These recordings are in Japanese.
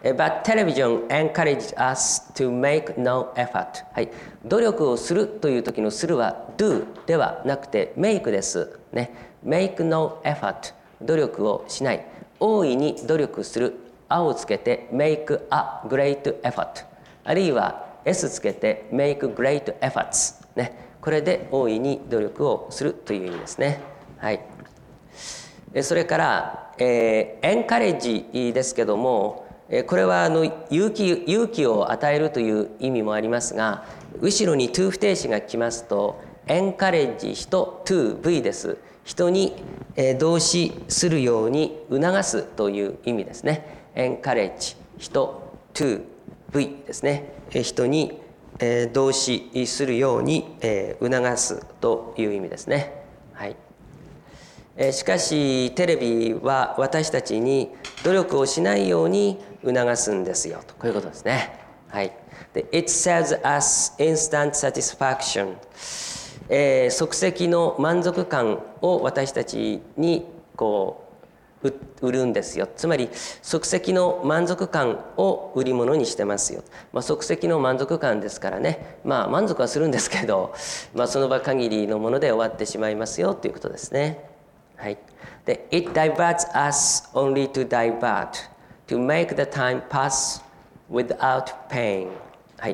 But television encouraged us to make no effort. はい。努力をするという時のするは do ではなくて make です。ね。make no effort。努力をしない。大いに努力する。あをつけて make a great effort。あるいは s つけて make great efforts。ね。これで大いに努力をするという意味ですね。はい。それから、エンカレッジですけども、これは勇気を与えるという意味もありますが、後ろに to 不定詞が来ますと、エンカレッジ人 to V です。人に動詞するように促すという意味ですね。エンカレッジ人 to V ですね。人に動詞するように促すという意味ですね。はい。しかしテレビは私たちに努力をしないように促すんですよと、こういうことですね。はい。で It sells us instant satisfaction、即席の満足感を私たちにこう売るんですよ。つまり即席の満足感を売り物にしてますよ。即席の満足感ですからね、満足はするんですけど、その場限りのもので終わってしまいますよということですね。はい。で It diverts us only to divert, to make the time pass without pain。はい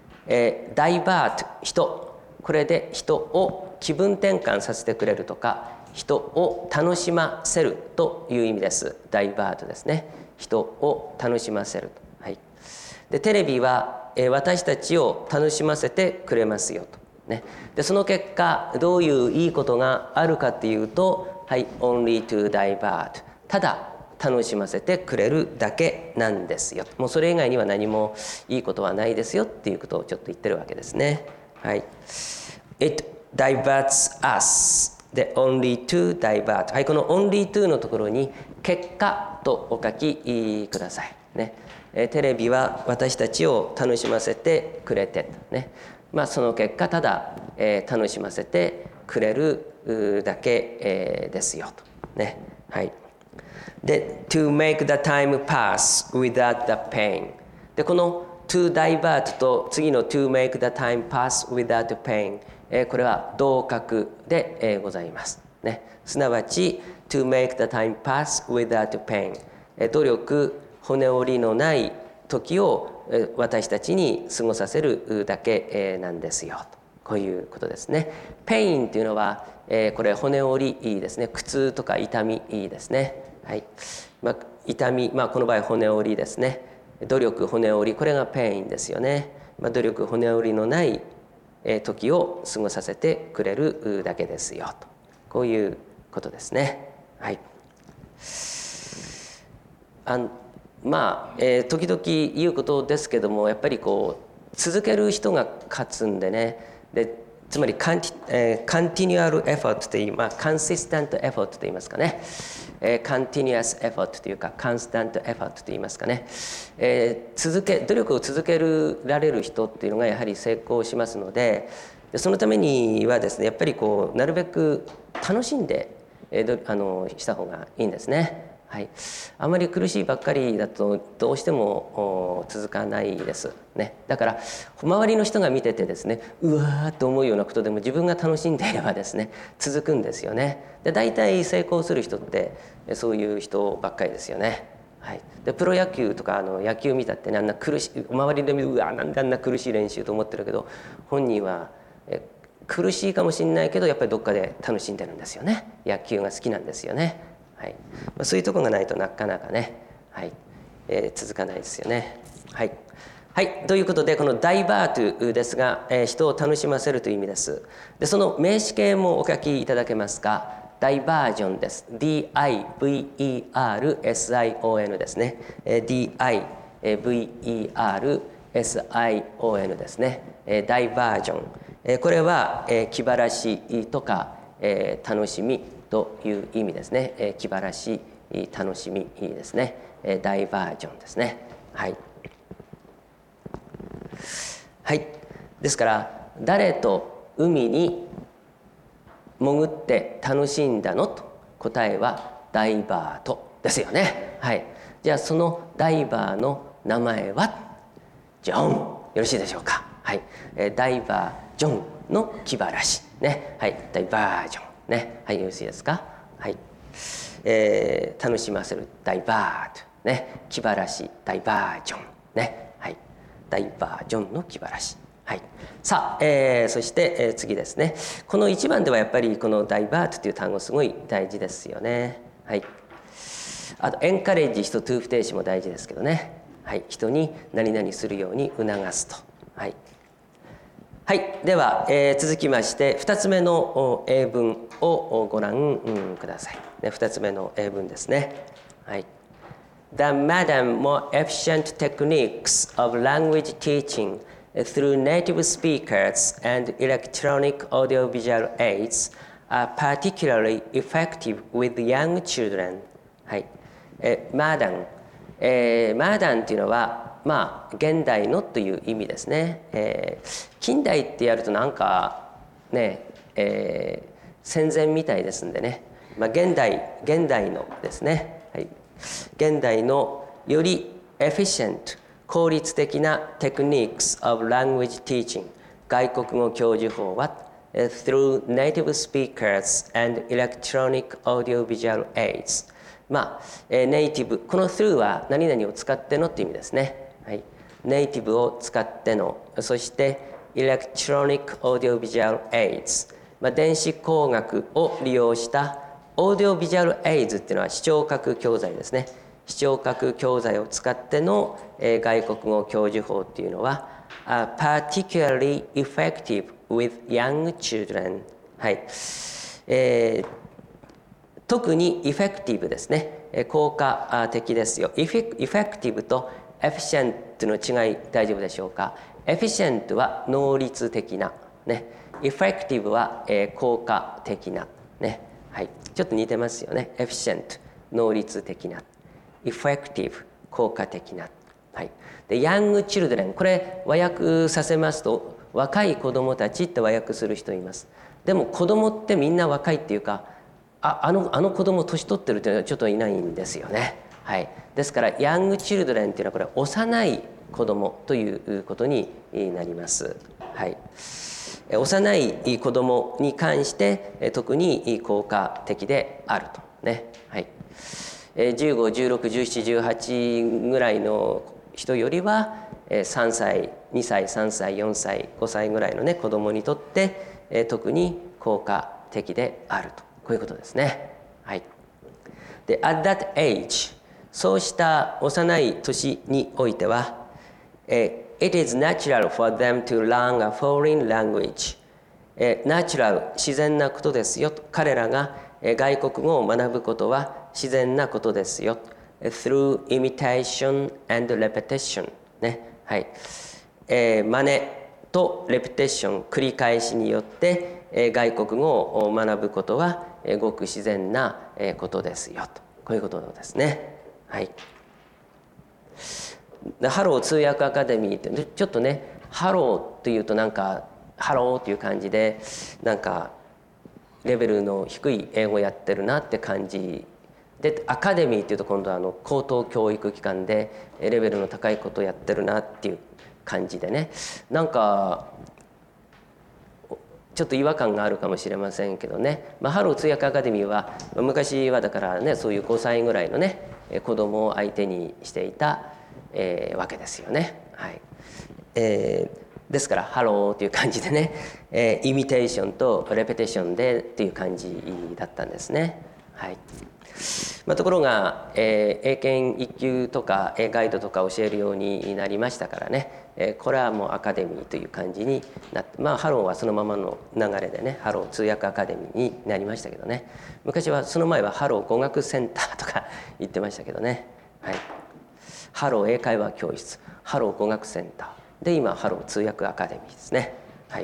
。divert 人、これで人を気分転換させてくれるとか、人を楽しませるという意味です。divert ですね。人を楽しませると。はい。でテレビは私たちを楽しませてくれますよと。ね。でその結果どういういいことがあるかっていうと、はい、only to divert。ただ楽しませてくれるだけなんですよ。もうそれ以外には何もいいことはないですよっていうことをちょっと言ってるわけですね。はい。It diverts us。で only to divert。はい、この only to のところに結果とお書きください。ね。テレビは私たちを楽しませてくれてね。その結果ただ、楽しませてくれるだけ、ですよとね。はい。で to make the time pass without the pain。でこの to divert と次の to make the time pass without pain、これは同格で、ございますね。すなわち to make the time pass without pain、努力骨折りのない時を私たちに過ごさせるだけなんですよと、こういうことですね。ペインというのはこれ骨折りですね。苦痛とか痛みですね。はい。痛み、この場合骨折りですね。努力骨折り、これがペインですよね。努力骨折りのない時を過ごさせてくれるだけですよと、こういうことですね。はい。時々言うことですけども、やっぱりこう続ける人が勝つんでね。でつまりcontinual effort という、consistent effort と言いますかね。continuous effort というか constant effort と言いますかね。努力を続けられる人っていうのがやはり成功しますので、そのためにはですね、やっぱりこうなるべく楽しんでした方がいいんですね。はい、あまり苦しいばっかりだとどうしても続かないですね。だから周りの人が見ててですね、うわーと思うようなことでも自分が楽しんでいればですね続くんですよね。で大体成功する人ってそういう人ばっかりですよね。はい、でプロ野球とか野球見たってね、あんな苦しい、周りで見る、うわーなんであんな苦しい練習と思ってるけど、本人は苦しいかもしれないけどやっぱりどっかで楽しんでるんですよね。野球が好きなんですよね。はい、そういうところがないとなかなかね、はい、続かないですよね。はい、はい、ということでこのダイバートですが、人を楽しませるという意味です。でその名詞形もお書きいただけますか。ダイバージョンです。 DIVERSION ですね。 DIVERSION ですね。ダイバージョン、これは気晴らしとか楽しみという意味ですね。気晴らし楽しみですね。ダイバージョンですね。はい、はい、ですから誰と海に潜って楽しんだのと、答えはダイバートですよね。はい、じゃあそのダイバーの名前はジョン。よろしいでしょうか。はい、ダイバージョンの気晴らしね。はい、ダイバージョンね。はい、よろしいですか。はい、楽しませるダイバードね。気晴らしダイバージョンね。はい、ダイバージョンの気晴らし。はい、さあ、そして、次ですね。この1番ではやっぱりこのダイバートという単語すごい大事ですよね。はい、あとエンカレッジとトゥー不定詞も大事ですけどね。はい、人に何々するように促すと。はい、はい、では、続きまして2つ目の英文をご覧、ください。2つ目の英文ですね。はい、The madam more efficient techniques of language teaching through native speakers and electronic audiovisual aids are particularly effective with young children. はい、マダン、マダンっていうのはまあ現代のという意味ですね。近代ってやるとなんかね、戦前みたいですんでね、まあ、現代のですね、はい、現代のよりエフィシェント効率的なテクニックス of language teaching 外国語教授法は through native speakers and electronic audiovisual aids まあ、ネイティブこの through は何々を使ってのという意味ですね、はい、ネイティブを使ってのそして electronic audiovisual aids、まあ、電子工学を利用したオーディオビジュアルエイズっていうのは視聴覚教材ですね。視聴覚教材を使っての外国語教授法っていうのは particularly effective with young children、はい特にエフェクティブですね。効果的ですよ。エフェクティブとエフィシェントの違い大丈夫でしょうか。エフィシェントは能率的な、ね、エフェクティブは効果的な、ね、はい、ちょっと似てますよね。エフィシェント能率的な、エフェクティブ効果的な、はい、でヤングチルドレンこれ和訳させますと若い子どもたちって和訳する人います。でも子どもってみんな若いっていうかあの子供年取ってるっていうのはちょっといないんですよね。はい、ですからヤングチルドレンっていうのはこれ幼い子供ということになります。はい、幼い子供に関して特に効果的であるとね。はい、15、16、17、18ぐらいの人よりは3歳、2歳、3歳、4歳、5歳ぐらいのね子供にとって特に効果的であると。こういうことですね。はい。で、at that age、そうした幼い年においては、it is natural for them to learn a foreign language。ナチュラル、自然なことですよ。彼らが外国語を学ぶことは自然なことですよ。through imitation and repetition。ね。はい。真似とレペテーション、繰り返しによって外国語を学ぶことはごく自然なことですよと。こういうことですね。はい。ハロー通訳アカデミーってちょっとねハローというとなんかハローっていう感じでなんかレベルの低い英語をやってるなって感じでアカデミーっていうと今度は高等教育機関でレベルの高いことをやってるなっていう感じでねなんかちょっと違和感があるかもしれませんけどね、ハロー通訳アカデミーは昔はだからねそういう5歳ぐらいのね子供を相手にしていた、わけですよね。はい、ですからハローという感じでね、イミテーションとレペテーションでっていう感じだったんですね。はい。ところが、英検1級とかガイドとか教えるようになりましたからね、これはもうアカデミーという感じになって、ハローはそのままの流れでねハロー通訳アカデミーになりましたけどね、昔はその前はハロー語学センターとか言ってましたけどね、はい、ハロー英会話教室、ハロー語学センターで今ハロー通訳アカデミーですね。はい。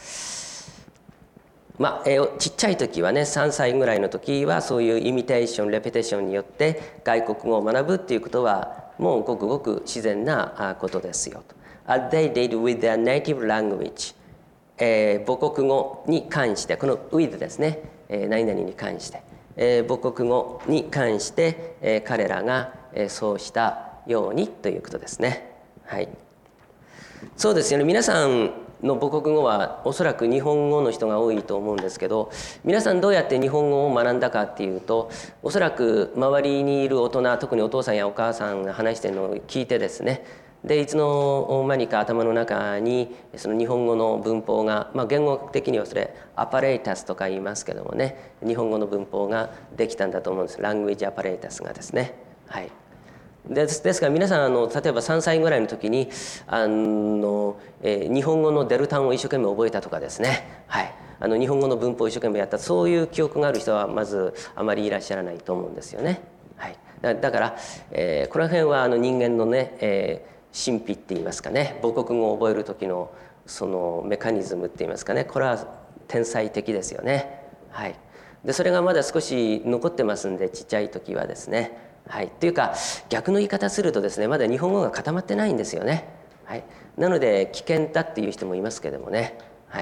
ちっちゃい時はね3歳ぐらいの時はそういうイミテーションレペテーションによって外国語を学ぶっていうことはもうごくごく自然なことですよと。As they did with their native language、母国語に関してこの with ですね、何々に関して、母国語に関して、彼らがそうしたようにということですね。はい、そうですよね。皆さんの母国語はおそらく日本語の人が多いと思うんですけど、皆さんどうやって日本語を学んだかっていうと、おそらく周りにいる大人、特にお父さんやお母さんが話しているのを聞いてですね、でいつの間にか頭の中にその日本語の文法が、言語学的にはそれアパレータスとか言いますけどもね、日本語の文法ができたんだと思うんです。ラングエージアパレータスがですね。はい。ですから皆さん例えば3歳ぐらいの時に日本語のデルタンを一生懸命覚えたとかですね、はい、日本語の文法を一生懸命やった、そういう記憶がある人はまずあまりいらっしゃらないと思うんですよね。はい、だから、この辺は人間のね、神秘って言いますかね、母国語を覚える時のそのメカニズムって言いますかね、これは天才的ですよね。はい、でそれがまだ少し残ってますんで、ちっちゃい時はですね。はい、というか逆の言い方するとですね、まだ日本語が固まってないんですよね。はい、なので危険だっていう人もいますけどもね。はい、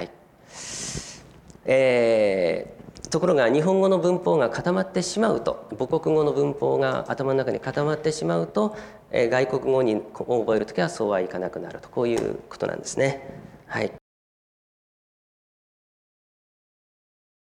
ところが日本語の文法が固まってしまうと、母国語の文法が頭の中に固まってしまうと、外国語を覚えるときはそうはいかなくなると、こういうことなんですね。はい。